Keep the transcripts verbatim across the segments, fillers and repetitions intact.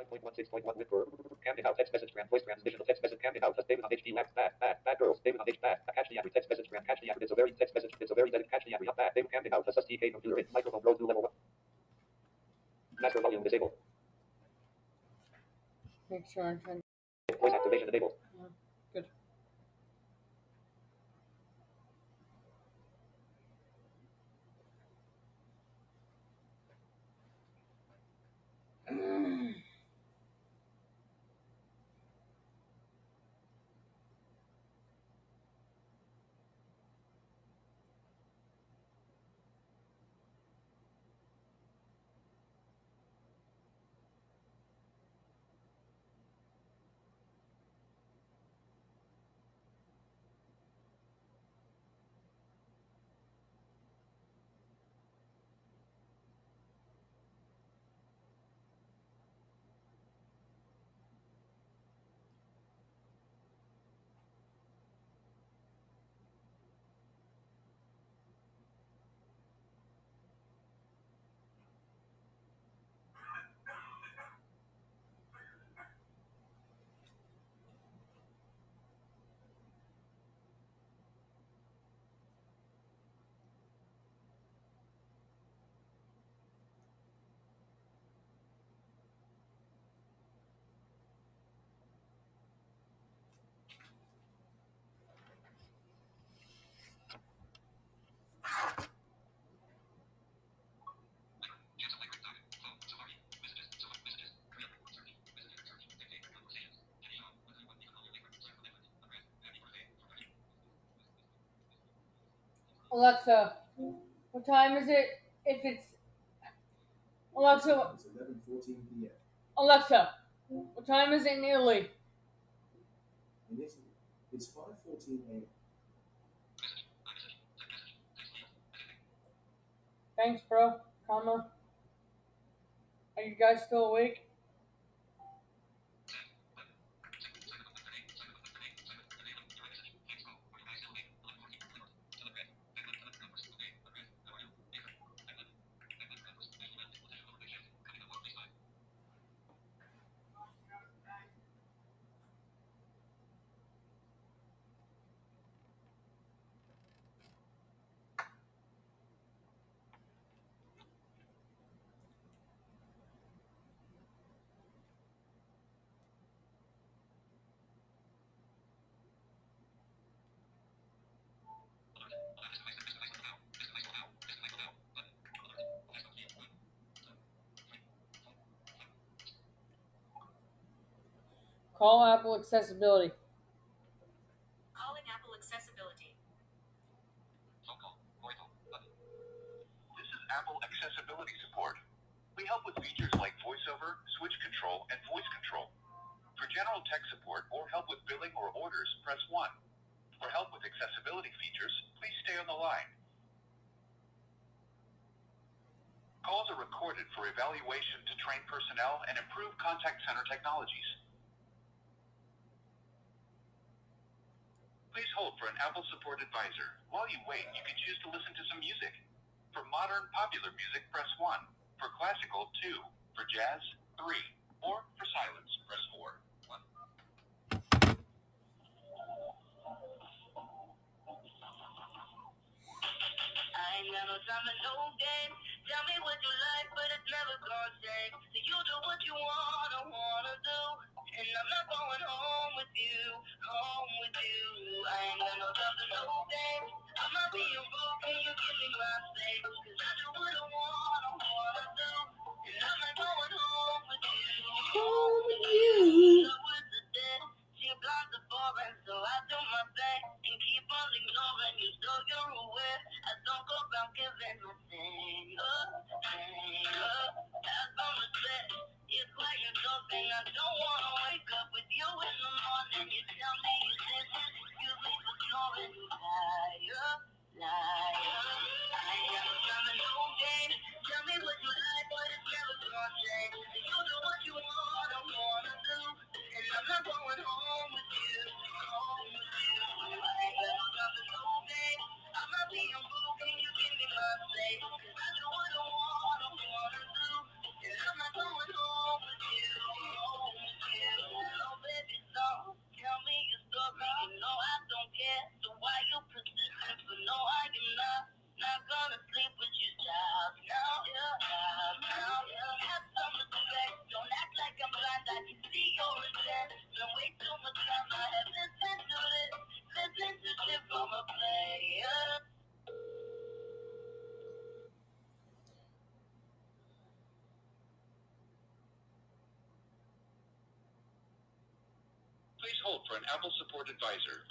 five point one six point one Whitver. Camping out text message trans voice transmission of text message camping out. David on H D wax bad bad bad girls. David on H bad catch the average text message trans catch the average. It's a very text message. It's a very dead catch the average. Bad. David camping out. S T K computer. Microphone row to level one. Master volume disabled. Make sure I'm trying. Voice activation enabled. Uh, good. Alexa, what time is it? If it's Alexa, It's eleven fourteen p m Alexa, what time is it in Italy? In Italy, it's five fourteen a m Thanks, bro. Comma. Are you guys still awake? Call Apple Accessibility. Calling Apple Accessibility. Phone call. Voicemail. Button. This is Apple Accessibility Support. We help with features like VoiceOver, switch control, and voice control. For general tech support or help with billing or orders, press one. For help with accessibility features, please stay on the line. Calls are recorded for evaluation to train personnel and improve contact center technologies. Please hold for an Apple support advisor. While you wait, you can choose to listen to some music. For modern, popular music, press one. For classical, two. For jazz, three. Or for silence, press four. one. I ain't got no time for no game. Tell me what you like, but it's never gonna change. So you do what you wanna, wanna do. And I'm not going home with you, home with you. I ain't got no time for no game. I'm not being rude, can you give me my space? Cause I do what I wanna, wanna do. And I'm not going home with you, home with you. So with the day, she blocks the boring, so I do my thing. And keep on ignoring you, so you're aware. I don't go around giving my thing up, thing up. That's on the set. It's like you're talking. I don't wanna wake up with you in the morning. You tell me you did this. Excuse me for snoring. You liar, liar. I ain't got no time and no game. Tell me what you like, but it's never gonna change. You do what you wanna, wanna do. And I'm not going home with you, home with you. I ain't got no time and no game. I'm not being rude, can you give me my space? Cause I do what I wanna, wanna do. And I'm not going home with you. hold for an Apple support advisor.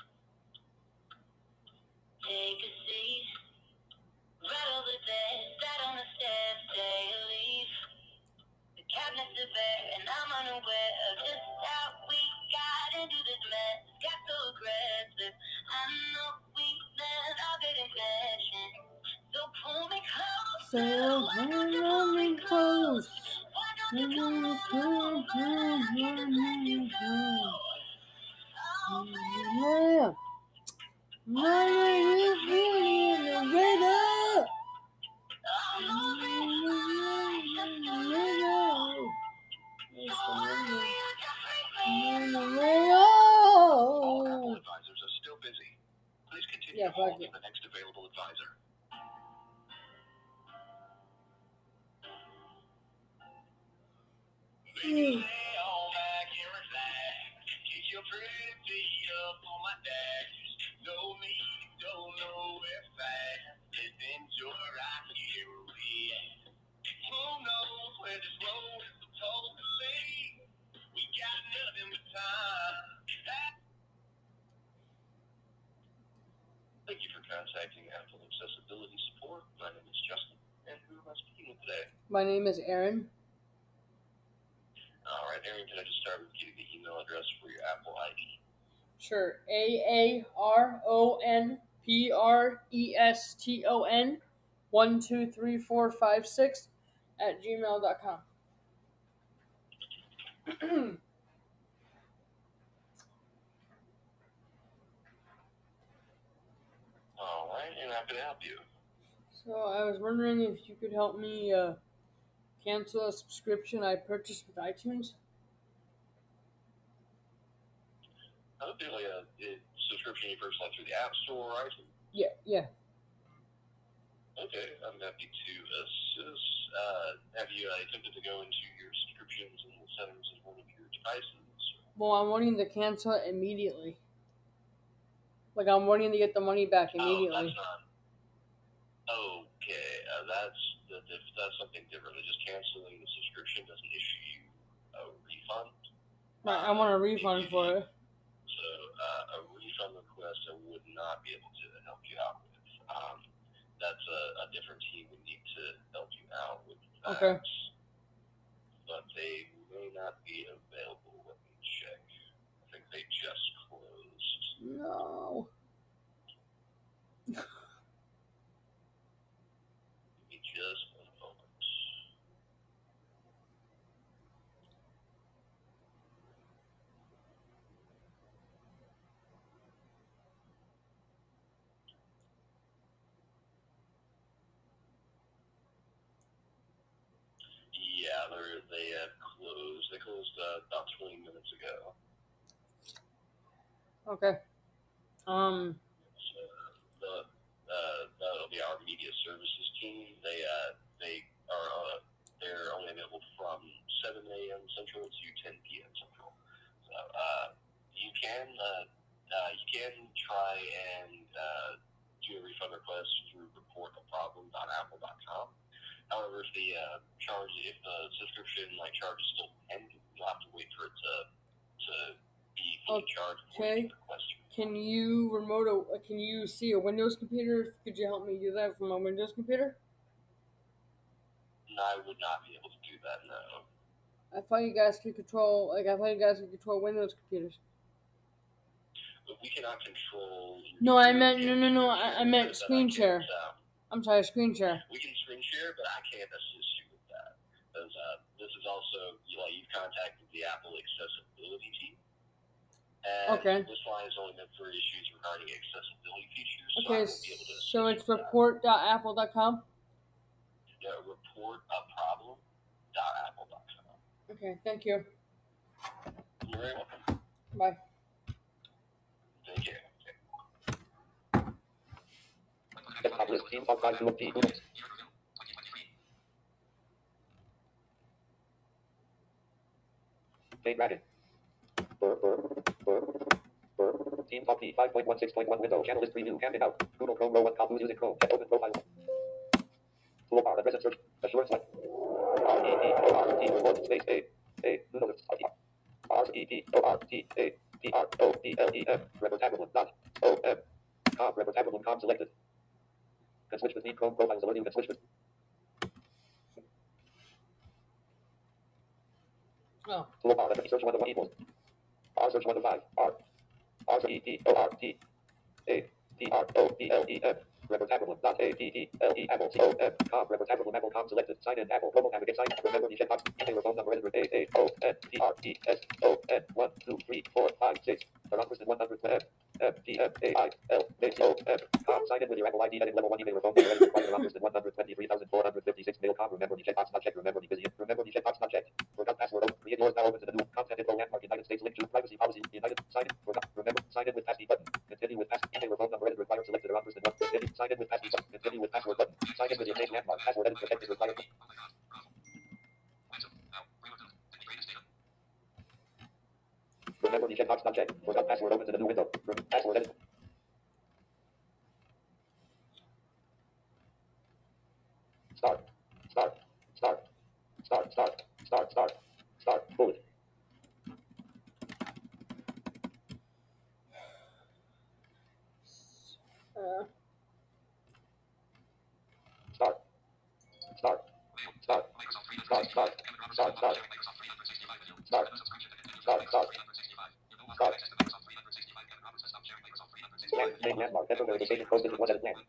Take a seat. Right over there. Sat on the stairs. Take a leaf. The cabinets are bare, and I'm unaware of just how we got into this mess. Got so aggressive. I know we let all get impatient. So pull me close. So Why don't you pull me close? Why don't you come on over? I get to let you go. Oh, baby. Yeah. Mama, you beauty in the riddle. I'm losing my Riddle. So why don't you just leave me In the All riddle. Apple advisors are still busy. Please continue Yeah, to hold fuck it. for the next available advisor. Hmm. Lay on back and relax. Get your pretty feet up on my dash. No need to go nowhere fast. Just enjoy right here where we at. Who knows where this road is supposed to lead? We got nothing but time. Thank you for contacting Apple Accessibility Support. My name is Justin, and who am I speaking with today? My name is Aaron. All right, Aaron, can I just start with getting the email address for your Apple I D? Sure. A A R O N P R E S T O N one two three four five six at gmail dot com. All right, and how can I help you? So I was wondering if you could help me uh, cancel a subscription I purchased with iTunes. I don't feel like a, a subscription you first went through the App Store, right? Yeah, yeah. Okay, I'm happy to assist. Uh, have you uh, attempted to go into your subscriptions and the settings of one of your devices? Well, I'm wanting to cancel it immediately. Like I'm wanting to get the money back Oh, immediately. that's not. Okay, uh, that's the, if that's something different. Just canceling the subscription doesn't issue you a refund. Right, I want a refund for it. So uh, a refund request I would not be able to help you out with. Um, that's a, a different team would need to help you out with that. Okay. But they may not be available. Let me check. I think they just closed. No. Give me just a moment. Yeah, they're, they have closed. They closed uh, about twenty minutes ago. Okay. Um. So the uh, that'll be our media services team. They uh, they are uh, they're only available from seven a.m. Central to ten p.m. Central. So uh, you can uh, uh, you can try and uh, do a refund request through report a problem dot apple dot com. However, if the uh, charge, if the subscription like charge is still pending, you'll have to wait for it to to be fully charged before you Okay. can request your refund. Can you remote a? Can you see a Windows computer? Could you help me do that from my Windows computer? I would not be able to do that, no. I thought you guys could control. Like I thought you guys could control Windows computers. But we cannot control your No, I computer. meant We no, can't no, no. screen I, share I meant because then screen I share. can't, uh, I'm sorry, screen share. we can screen share, but I can't assist you with that. Because uh, this is also, you know, you've contacted the Apple Accessibility team. And Okay. this line is only meant for issues regarding accessibility features, so I Okay, won't be able to assist so you it's with that. report dot apple dot com. Yeah, report a problem dot apple dot com. Okay, thank you. You're very welcome. Bye. Take care. Desktop list. Team top five to look. Team. Jane Dragon. Burr, burr, burr, burr. Team top P five point one six point one window. Channel list preview. Camping out. Google Chrome row one. Com using Chrome. Get open profile. Toolbar. Address and search. Assurance select. R E P O R T. Report. Space A. A. Google. R E P O R T A. P R O B L E M. Reportable dot O M. Com. Reportable com selected. Can switch between Chrome profiles. Alert you can switch between. Oh. Toolbar. Let me search one to one equals. R search one to five. R. R E T O R T. A. P R O B L E M. Reportable dot A P P L E Apple C O M. Com. Reportable Apple com selected. Sign in Apple. Promo navigate sign. Remember the checkbox. Email phone number. Editor. A A O N P R E S O N. One two three four five six. Around person one hundred M. M P M A I L A C O M. Com. Sign in with your Apple I D. Edit level one email phone number. Editor. Required around person one hundred twenty-three thousand four hundred fifty-six. Mail com. Remember the checkbox not checked. Remember the busy. Remember the checkbox not checked. Forgot password. Create yours now. Open to the new content info landmark. United States link to privacy policy. United. Sign in. Forgot. Remember. Sign in with passkey button. Continue with pass. Email phone number. Editor. Required. Selected around person one. Continue. Sign in with passkey button. Continue with password button. Sign in with your name landmark. Password. Edit. Protect is required. Remember the checkbox not checked. Forgot password. Open to the new window. Password. Edit. Start. Start. Start. Start. Start. Start. Start. Start. Bullet. Uh, Start. Start. Start. Start. Start. Start. Start. Start. Start. Start. Start. Scan. Name landmark. Central verification code. This is what edit plan.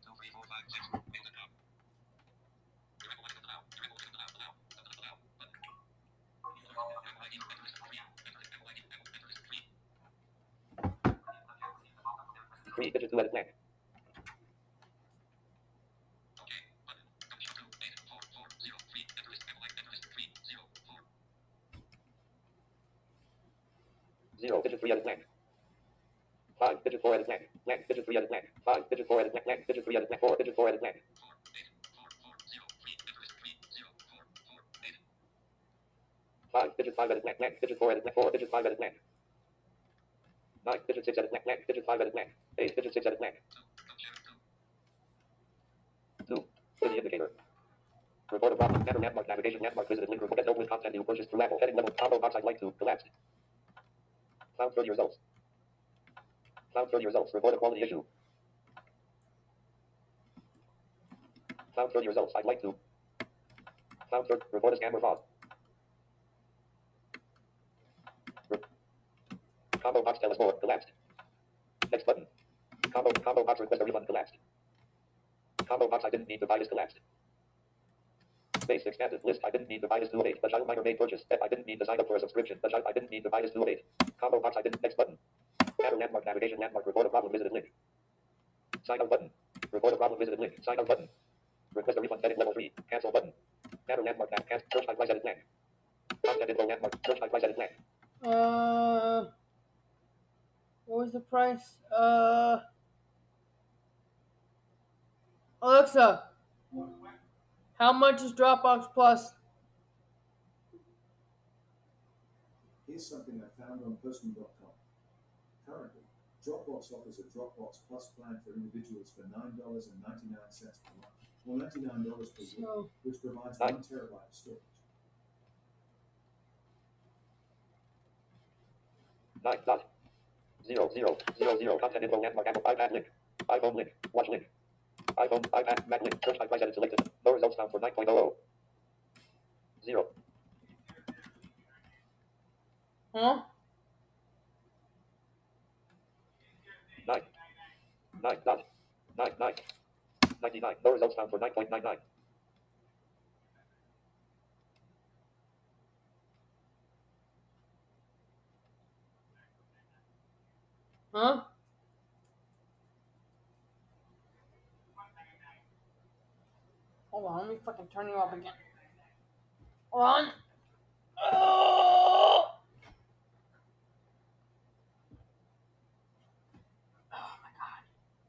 Three digits to edit plan. Zero digit three edit plan. Five digit four edit plan. Blank digit three edit plan. Five digit four edit plan. Blank digit three edit plan. Four digit four edit plan. Five digit five edit plan. Blank digit four edit plan. Four digit five edit plan. Nine digit six edit plan. Blank digit five edit plan. Eight digit six edit plan. Two. Busy indicator. Report a problem. Enter landmark navigation. Landmark visited link. Report open with content you purchased through Apple. Heading level combo box I'd like to collapsed. Found thirty results. Found thirty results. Report a quality issue. Found thirty results. I'd like to. Found thirty. Report a scam or fraud. Re- combo box tell us more. Collapsed. Next button. Combo combo box request a refund collapsed. Combo box I didn't need to buy is collapsed. Space expanded list. I didn't need to buy this two oh eight. The child minor made purchase. I didn't need to sign up for a subscription. The child I didn't need to buy this two oh eight. Combo box I didn't. Next button. Enter landmark navigation. Landmark report a problem visited link. Sign out button. Report a problem visited link. Sign out button. Request a refund. Edit level three. Cancel button. Enter landmark nav. Cancel. Search by price edit plan. Content info landmark. Search by price edit plan. uh, what was the price? Uh, Alexa, how much is Dropbox Plus? Here's something I found on Postman dot com. Currently, Dropbox offers a Dropbox Plus plan for individuals for nine dollars and ninety-nine cents per month, or ninety-nine dollars per week, So, which provides Nine. one terabyte of storage. Nine dot. Zero zero zero zero. Content info landmark. Apple iPad link. iPhone link. Watch link. iPhone iPad Mac link. Search by price edit selected. No results found for nine point zero zero. Zero. huh? Nine. Nine dot. Nine nine. Ninety-nine. No results found for nine point nine nine. Huh? Hold on, let me fucking turn you up again. Hold on. Oh! Oh my god.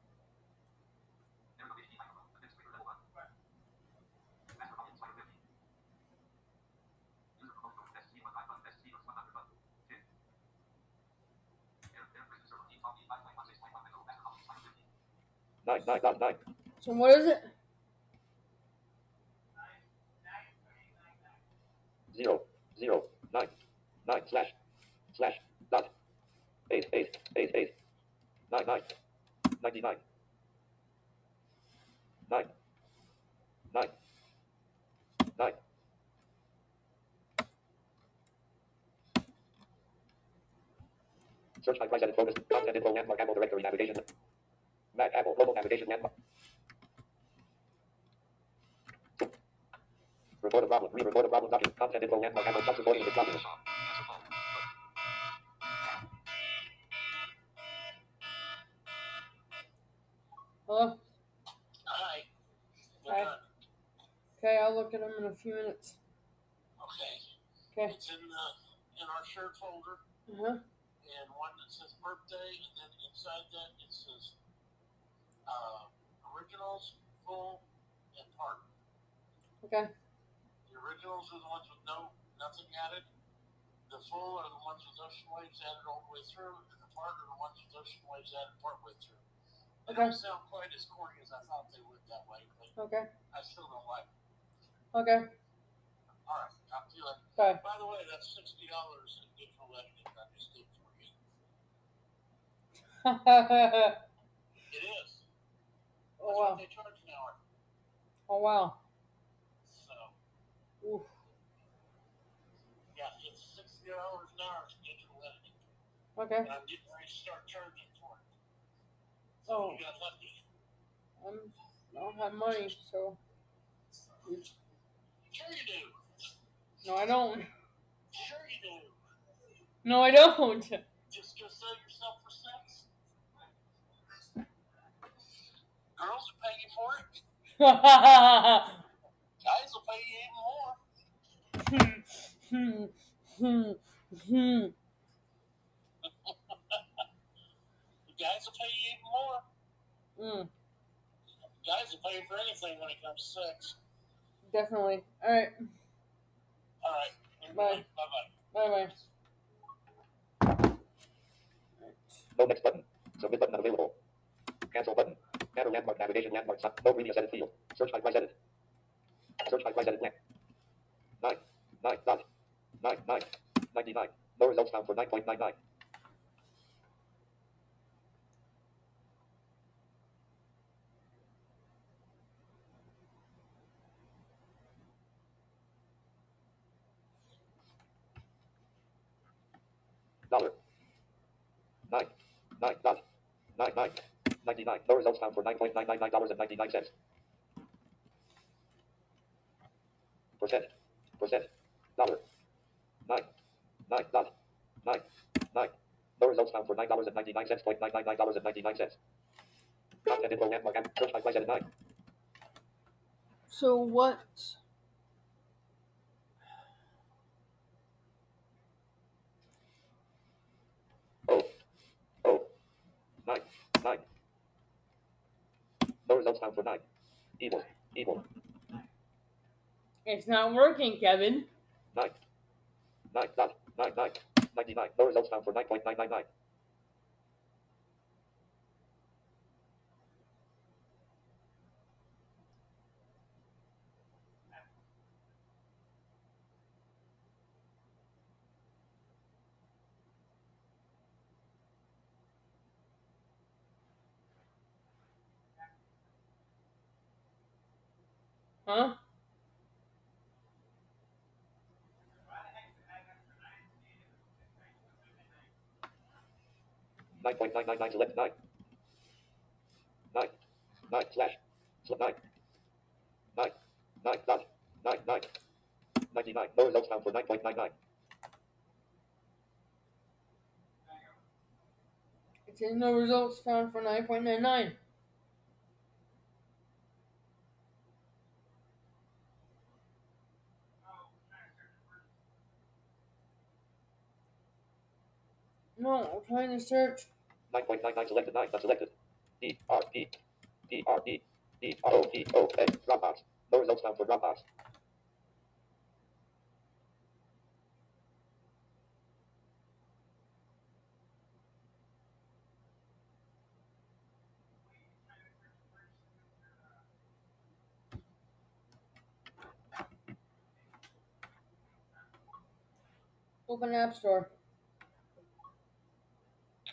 Nine nine dot nine. So what is it? Zero zero nine nine slash slash dot eight, eight, eight, eight, nine, nine, ninety-nine, nine, nine, nine. Search by price edit focus. Content info landmark Apple directory navigation. Mac Apple mobile navigation landmark. Report a problem. Re-report a problem document. Content info landmark Apple not supporting this document. Hello? Hi. We're Hi. done. Okay, I'll look at them in a few minutes. Okay. Okay. It's in the in our shared folder, Uh-huh. and one that says birthday, and then inside that it says uh, originals, full, and part. Okay. The originals are the ones with no nothing added. The full are the ones with ocean waves added all the way through, and the part are the ones with ocean waves added part way through. They Okay. don't sound quite as corny as I thought they would that way, but Okay. I still don't like it. Okay. All right, talk to you later. Bye. By the way, that's sixty dollars in digital editing I just did for you. It is. That's Oh wow. what they charge an hour. Oh wow. So, Oof. yeah, it's sixty dollars an hour for digital editing. Okay. And I'm getting ready to start charging for it. So Oh. you got lucky. I'm, I don't have money, so. Sure you do. No, I don't. Sure you do. No, I don't. Just go sell yourself for sex. Girls will pay you for it. Guys will pay you even more. Hmm. Hmm. Hmm. The guys will pay you even more. Mm. Guys will pay you for anything when it comes to sex. Definitely. All right. All right. Bye. Bye-bye. Bye bye. No next button. Submit button unavailable. Cancel button. Matter landmark navigation landmark. Sun. No previous edit field. Search by price edit. Search by price edit blank. Nine. Nine. Dot. Nine. Nine. Ninety-nine. No results found for nine point nine nine. Dollar. Nine. Nine. Dot. Nine. Nine. Ninety-nine. No results found for nine point nine nine nine dollars and ninety-nine cents. Percent. Percent. Dollar. Nine. Nine. Dot. Nine. Nine. No results found for nine dollars and ninety-nine cents. Point nine nine nine dollars and ninety-nine cents. Content info landmark and search by price edit nine. So what? Oh. Oh. Nine. Nine. No results found for nine. Equal. Equal. It's not working, Kevin. Nine. Nine. Dot. Nine. Nine. Ninety-nine. No results found for nine point nine nine nine. Huh? Nine point nine nine nine select nine. Nine. Nine slash. Select nine. Nine. Nine. Dot. Nine. Nine. Ninety-nine. No results found for nine point nine nine. It says no results found for nine point nine nine. No, I'm trying to search. Nine point nine nine selected nine. Unselected. D R D. D R D. D R O D O N. Dropbox. No results found for Dropbox. Open App Store.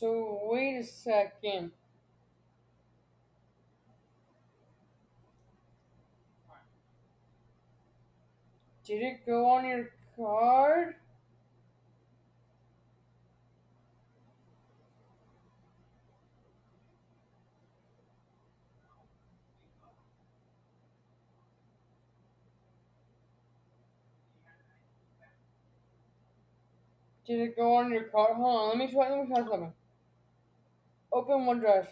So wait a second. Did it go on your card? Did it go on your card? Hold on, let me try. Let me try something. Open OneDrive.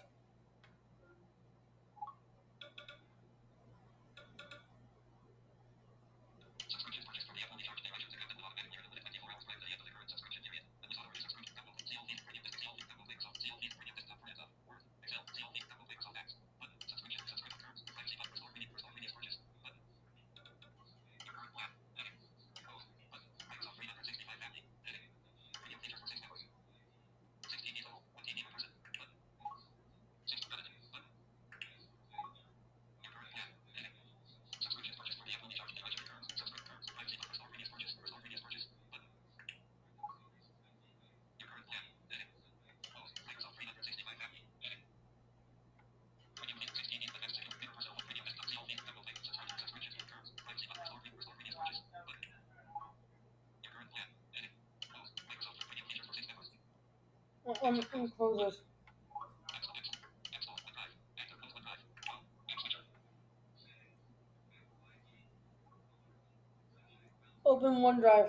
Uh, Let me, let me close this. Open OneDrive.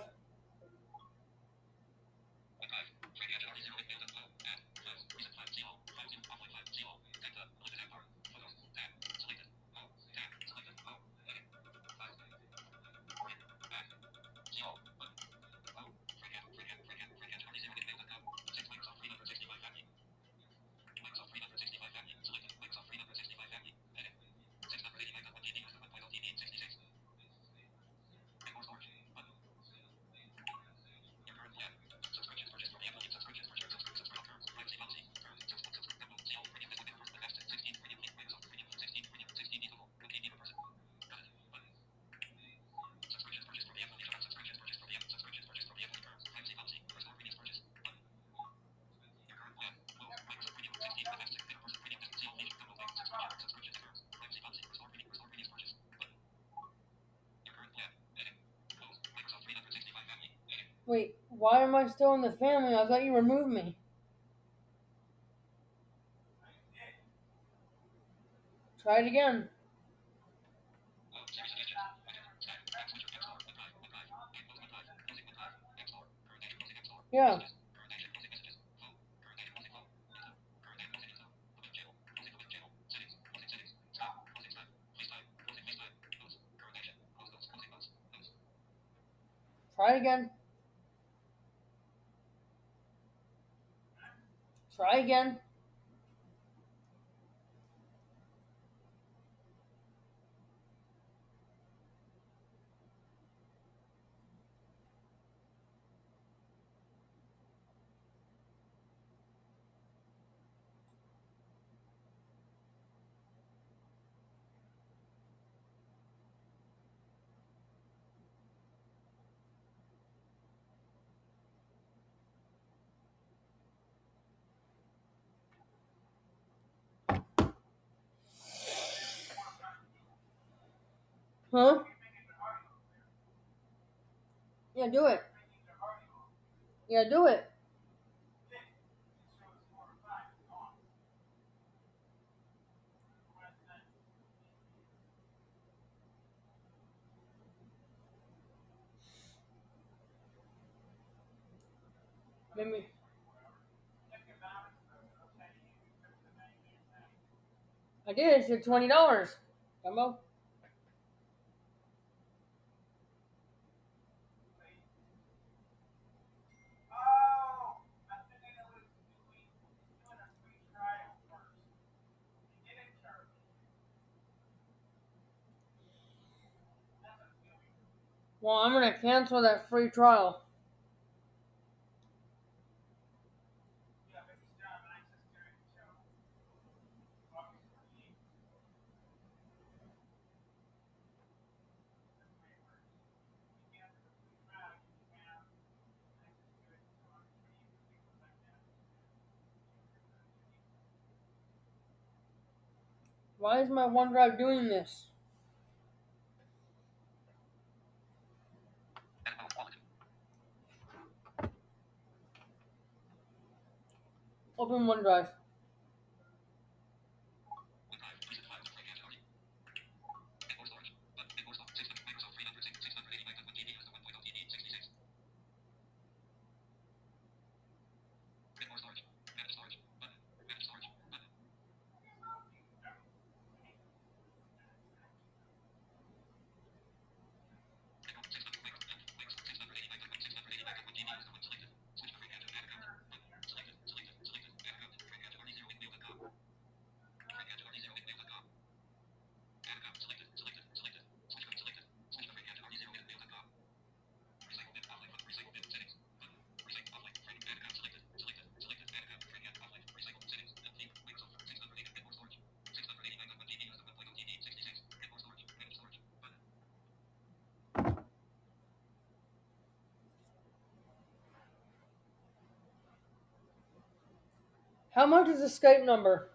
Wait, why am I still in the family? I thought you removed me. Try it again. Yeah. Try again. Try again. Huh? Yeah, do it. Yeah, do it. Let me. I did. It said twenty dollars. Dumbo. Well, I'm gonna cancel that free trial. Why is my OneDrive doing this? Open OneDrive. How much is the Skype number?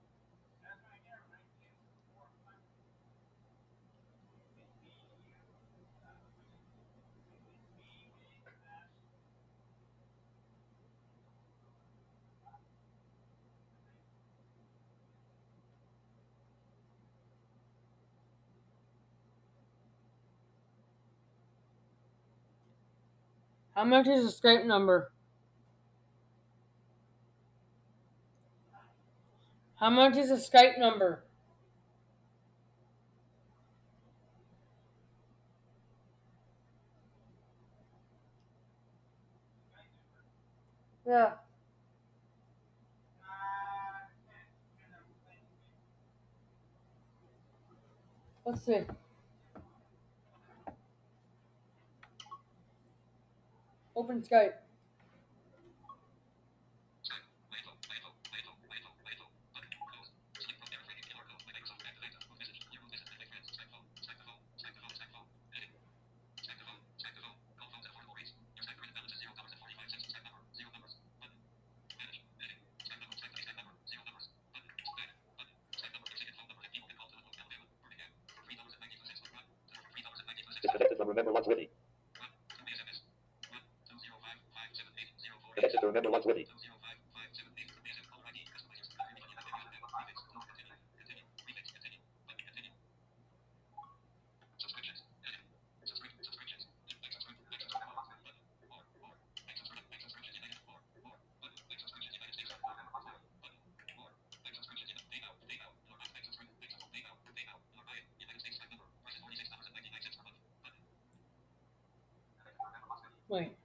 How much is the Skype number? How much is the Skype number? Yeah. Let's see. Open Skype. Disconnected from Remember Lots Witty. Connected to Remember Lots Witty. Wait.